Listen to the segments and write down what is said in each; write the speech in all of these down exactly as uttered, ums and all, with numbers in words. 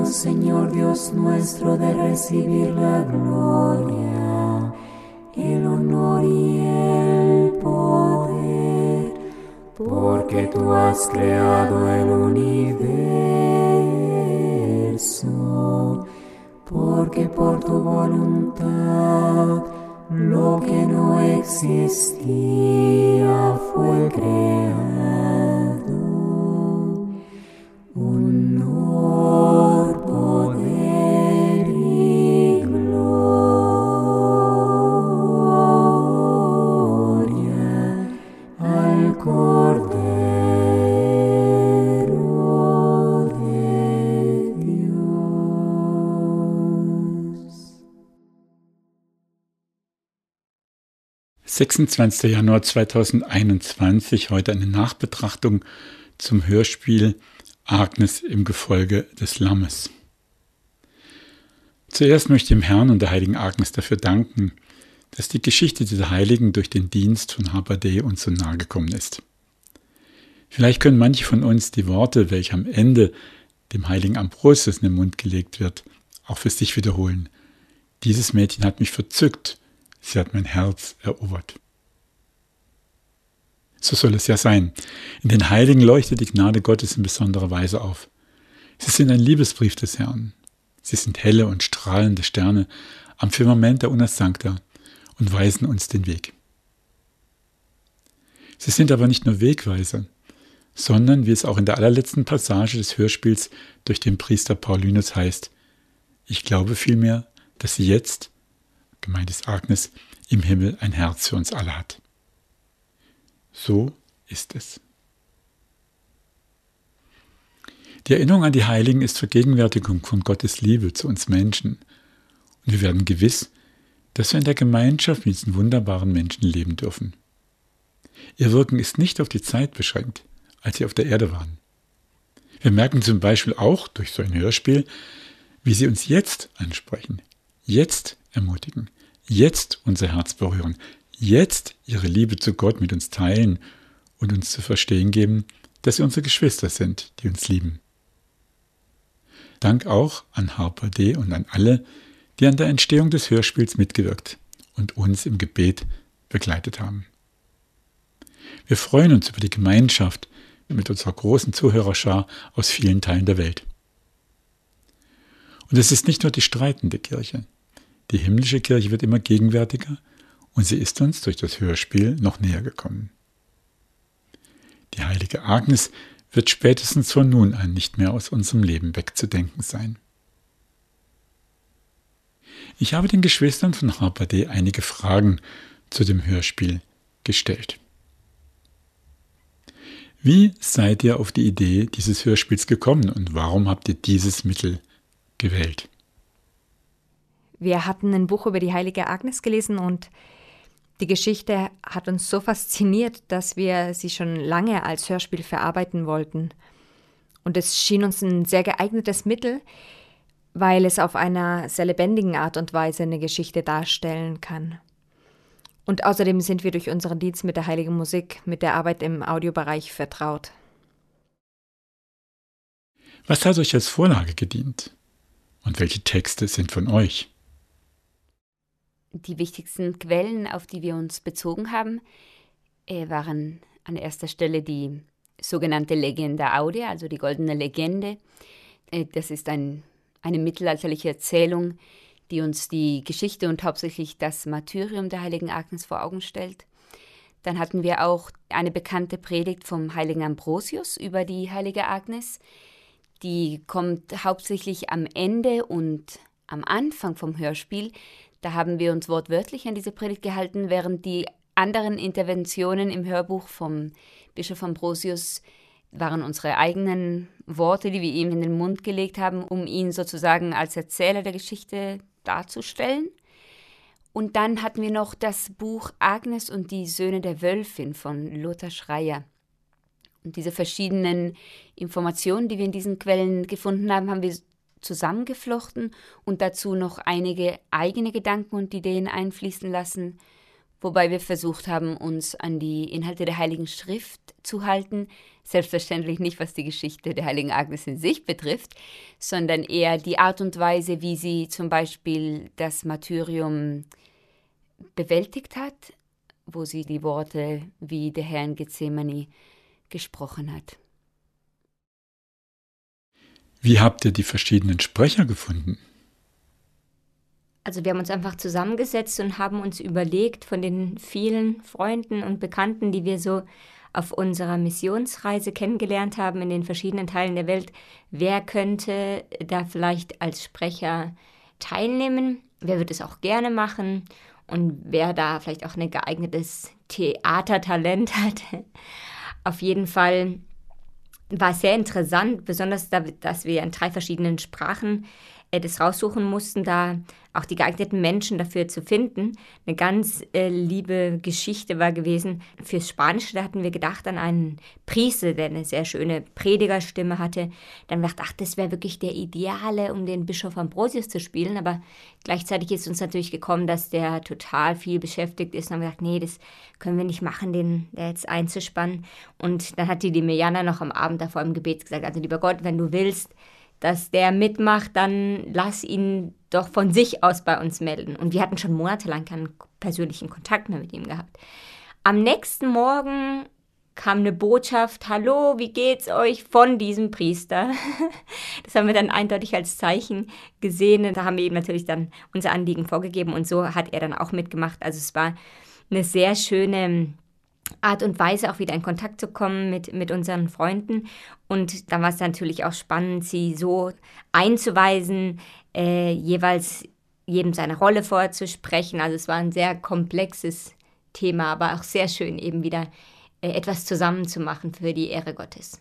Señor Dios nuestro, de recibir la gloria, el honor y el poder, porque tú has creado el universo, porque por tu voluntad lo que no existía fue creado. Honor, poder y gloria al Cordero de Dios. sechsundzwanzigster Januar zweitausendeinundzwanzig, heute eine Nachbetrachtung zum Hörspiel Agnes im Gefolge des Lammes. Zuerst möchte ich dem Herrn und der heiligen Agnes dafür danken, dass die Geschichte dieser Heiligen durch den Dienst von Harper Day uns so nahe gekommen ist. Vielleicht können manche von uns die Worte, welche am Ende dem heiligen Ambrosius in den Mund gelegt wird, auch für sich wiederholen. Dieses Mädchen hat mich verzückt, sie hat mein Herz erobert. So soll es ja sein. In den Heiligen leuchtet die Gnade Gottes in besonderer Weise auf. Sie sind ein Liebesbrief des Herrn. Sie sind helle und strahlende Sterne am Firmament der Una Sancta und weisen uns den Weg. Sie sind aber nicht nur Wegweiser, sondern, wie es auch in der allerletzten Passage des Hörspiels durch den Priester Paulinus heißt, ich glaube vielmehr, dass sie jetzt, gemeint ist Agnes, im Himmel ein Herz für uns alle hat. So ist es. Die Erinnerung an die Heiligen ist Vergegenwärtigung von Gottes Liebe zu uns Menschen. Und wir werden gewiss, dass wir in der Gemeinschaft mit diesen wunderbaren Menschen leben dürfen. Ihr Wirken ist nicht auf die Zeit beschränkt, als sie auf der Erde waren. Wir merken zum Beispiel auch durch so ein Hörspiel, wie sie uns jetzt ansprechen, jetzt ermutigen, jetzt unser Herz berühren, jetzt ihre Liebe zu Gott mit uns teilen und uns zu verstehen geben, dass sie unsere Geschwister sind, die uns lieben. Dank auch an Harper Day und an alle, die an der Entstehung des Hörspiels mitgewirkt und uns im Gebet begleitet haben. Wir freuen uns über die Gemeinschaft mit unserer großen Zuhörerschar aus vielen Teilen der Welt. Und es ist nicht nur die streitende Kirche. Die himmlische Kirche wird immer gegenwärtiger und sie ist uns durch das Hörspiel noch näher gekommen. Die heilige Agnes wird spätestens von nun an nicht mehr aus unserem Leben wegzudenken sein. Ich habe den Geschwistern von Harper Day einige Fragen zu dem Hörspiel gestellt. Wie seid ihr auf die Idee dieses Hörspiels gekommen und warum habt ihr dieses Mittel gewählt? Wir hatten ein Buch über die heilige Agnes gelesen und die Geschichte hat uns so fasziniert, dass wir sie schon lange als Hörspiel verarbeiten wollten. Und es schien uns ein sehr geeignetes Mittel, weil es auf einer sehr lebendigen Art und Weise eine Geschichte darstellen kann. Und außerdem sind wir durch unseren Dienst mit der heiligen Musik, mit der Arbeit im Audiobereich vertraut. Was hat euch als Vorlage gedient? Und welche Texte sind von euch? Die wichtigsten Quellen, auf die wir uns bezogen haben, waren an erster Stelle die sogenannte Legenda Aurea, also die goldene Legende. Das ist ein, eine mittelalterliche Erzählung, die uns die Geschichte und hauptsächlich das Martyrium der heiligen Agnes vor Augen stellt. Dann hatten wir auch eine bekannte Predigt vom heiligen Ambrosius über die heilige Agnes. Die kommt hauptsächlich am Ende und am Anfang vom Hörspiel. Da haben wir uns wortwörtlich an diese Predigt gehalten, während die anderen Interventionen im Hörbuch vom Bischof Ambrosius waren unsere eigenen Worte, die wir ihm in den Mund gelegt haben, um ihn sozusagen als Erzähler der Geschichte darzustellen. Und dann hatten wir noch das Buch Agnes und die Söhne der Wölfin von Lothar Schreier. Und diese verschiedenen Informationen, die wir in diesen Quellen gefunden haben, haben wir zusammengeflochten und dazu noch einige eigene Gedanken und Ideen einfließen lassen, wobei wir versucht haben, uns an die Inhalte der Heiligen Schrift zu halten. Selbstverständlich nicht, was die Geschichte der Heiligen Agnes in sich betrifft, sondern eher die Art und Weise, wie sie zum Beispiel das Martyrium bewältigt hat, wo sie die Worte wie der Herr in Gethsemane gesprochen hat. Wie habt ihr die verschiedenen Sprecher gefunden? Also wir haben uns einfach zusammengesetzt und haben uns überlegt von den vielen Freunden und Bekannten, die wir so auf unserer Missionsreise kennengelernt haben in den verschiedenen Teilen der Welt, wer könnte da vielleicht als Sprecher teilnehmen, wer wird es auch gerne machen und wer da vielleicht auch ein geeignetes Theatertalent hat. Auf jeden Fall war es sehr interessant, besonders da, dass wir in drei verschiedenen Sprachen äh, das raussuchen mussten, da auch die geeigneten Menschen dafür zu finden. Eine ganz äh, liebe Geschichte war gewesen. Fürs Spanische, da hatten wir gedacht an einen Priester, der eine sehr schöne Predigerstimme hatte. Dann dachte ich, ach, das wäre wirklich der Ideale, um den Bischof Ambrosius zu spielen. Aber gleichzeitig ist uns natürlich gekommen, dass der total viel beschäftigt ist. Und haben wir gedacht, nee, das können wir nicht machen, den der jetzt einzuspannen. Und dann hat die, die Mirjana noch am Abend davor im Gebet gesagt, also lieber Gott, wenn du willst, dass der mitmacht, dann lass ihn doch von sich aus bei uns melden. Und wir hatten schon monatelang keinen persönlichen Kontakt mehr mit ihm gehabt. Am nächsten Morgen kam eine Botschaft, hallo, wie geht's euch, von diesem Priester. Das haben wir dann eindeutig als Zeichen gesehen. Und da haben wir ihm natürlich dann unser Anliegen vorgegeben und so hat er dann auch mitgemacht. Also es war eine sehr schöne Art und Weise, auch wieder in Kontakt zu kommen mit, mit unseren Freunden. Und dann war es natürlich auch spannend, sie so einzuweisen, äh, jeweils jedem seine Rolle vorzusprechen. Also es war ein sehr komplexes Thema, aber auch sehr schön, eben wieder äh, etwas zusammenzumachen für die Ehre Gottes.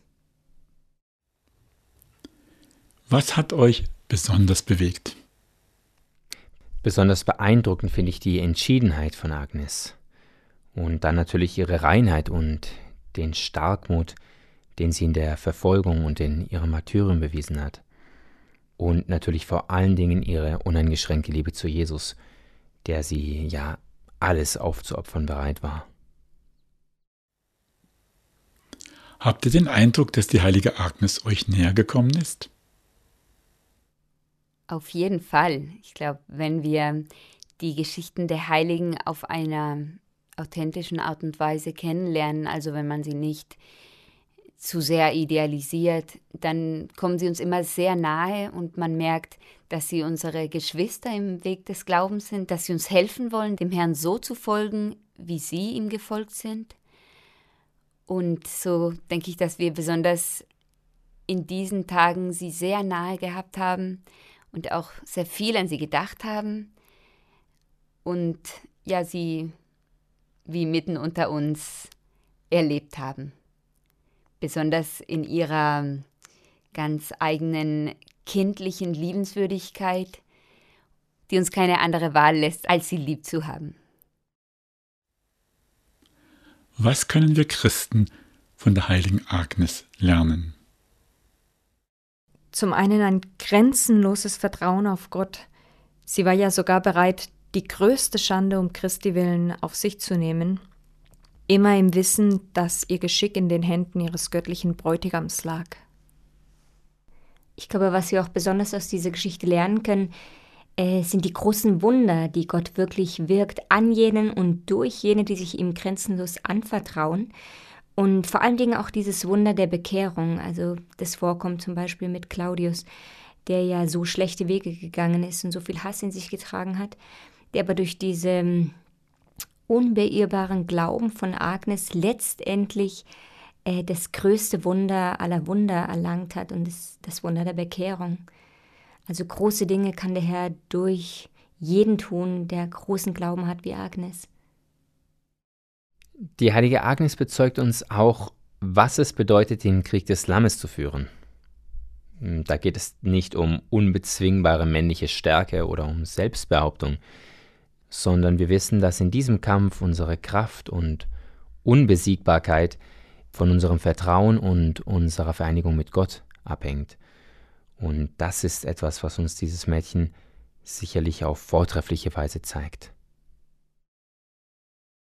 Was hat euch besonders bewegt? Besonders beeindruckend finde ich die Entschiedenheit von Agnes. Und dann natürlich ihre Reinheit und den Starkmut, den sie in der Verfolgung und in ihrem Martyrium bewiesen hat. Und natürlich vor allen Dingen ihre uneingeschränkte Liebe zu Jesus, der sie ja alles aufzuopfern bereit war. Habt ihr den Eindruck, dass die heilige Agnes euch näher gekommen ist? Auf jeden Fall. Ich glaube, wenn wir die Geschichten der Heiligen auf einer authentischen Art und Weise kennenlernen, also wenn man sie nicht zu sehr idealisiert, dann kommen sie uns immer sehr nahe und man merkt, dass sie unsere Geschwister im Weg des Glaubens sind, dass sie uns helfen wollen, dem Herrn so zu folgen, wie sie ihm gefolgt sind. Und so denke ich, dass wir besonders in diesen Tagen sie sehr nahe gehabt haben und auch sehr viel an sie gedacht haben und ja, sie wie mitten unter uns erlebt haben. Besonders in ihrer ganz eigenen kindlichen Liebenswürdigkeit, die uns keine andere Wahl lässt, als sie lieb zu haben. Was können wir Christen von der heiligen Agnes lernen? Zum einen ein grenzenloses Vertrauen auf Gott. Sie war ja sogar bereit, die größte Schande um Christi willen auf sich zu nehmen, immer im Wissen, dass ihr Geschick in den Händen ihres göttlichen Bräutigams lag. Ich glaube, was wir auch besonders aus dieser Geschichte lernen können, äh, sind die großen Wunder, die Gott wirklich wirkt an jenen und durch jene, die sich ihm grenzenlos anvertrauen. Und vor allen Dingen auch dieses Wunder der Bekehrung. Also das vorkommt zum Beispiel mit Claudius, der ja so schlechte Wege gegangen ist und so viel Hass in sich getragen hat, der aber durch diesen unbeirrbaren Glauben von Agnes letztendlich äh, das größte Wunder aller Wunder erlangt hat und das, das Wunder der Bekehrung. Also große Dinge kann der Herr durch jeden tun, der großen Glauben hat wie Agnes. Die heilige Agnes bezeugt uns auch, was es bedeutet, den Krieg des Lammes zu führen. Da geht es nicht um unbezwingbare männliche Stärke oder um Selbstbehauptung, sondern wir wissen, dass in diesem Kampf unsere Kraft und Unbesiegbarkeit von unserem Vertrauen und unserer Vereinigung mit Gott abhängt. Und das ist etwas, was uns dieses Mädchen sicherlich auf vortreffliche Weise zeigt.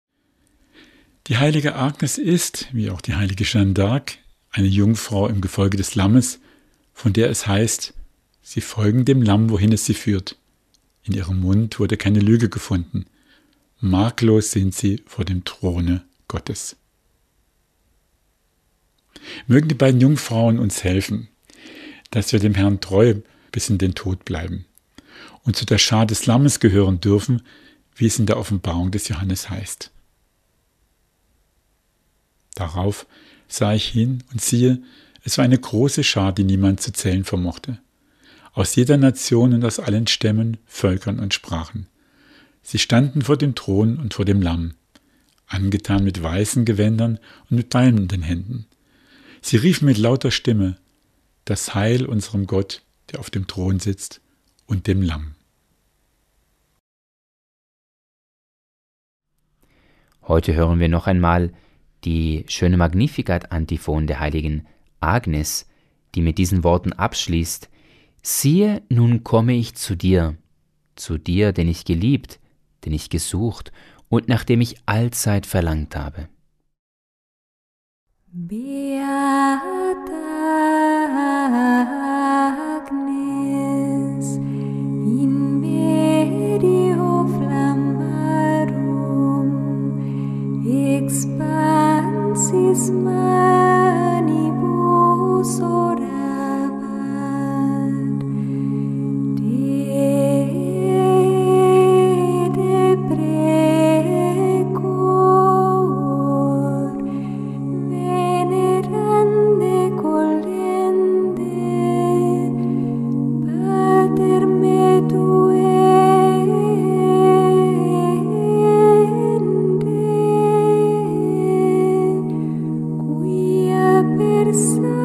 Die heilige Agnes ist, wie auch die heilige Jeanne d'Arc, eine Jungfrau im Gefolge des Lammes, von der es heißt, sie folgen dem Lamm, wohin es sie führt. In ihrem Mund wurde keine Lüge gefunden. Makellos sind sie vor dem Throne Gottes. Mögen die beiden Jungfrauen uns helfen, dass wir dem Herrn treu bis in den Tod bleiben und zu der Schar des Lammes gehören dürfen, wie es in der Offenbarung des Johannes heißt. Darauf sah ich hin und siehe, es war eine große Schar, die niemand zu zählen vermochte, aus jeder Nation und aus allen Stämmen, Völkern und Sprachen. Sie standen vor dem Thron und vor dem Lamm, angetan mit weißen Gewändern und mit Palmen in den Händen. Sie riefen mit lauter Stimme, das Heil unserem Gott, der auf dem Thron sitzt, und dem Lamm. Heute hören wir noch einmal die schöne Magnificat-Antiphon der heiligen Agnes, die mit diesen Worten abschließt: Siehe, nun komme ich zu dir, zu dir, den ich geliebt, den ich gesucht und nach dem ich allzeit verlangt habe. Beata Agnes, in medio flammarum, expansis manibus orabat, Dede precor, venerande collende, pater metuende, quia per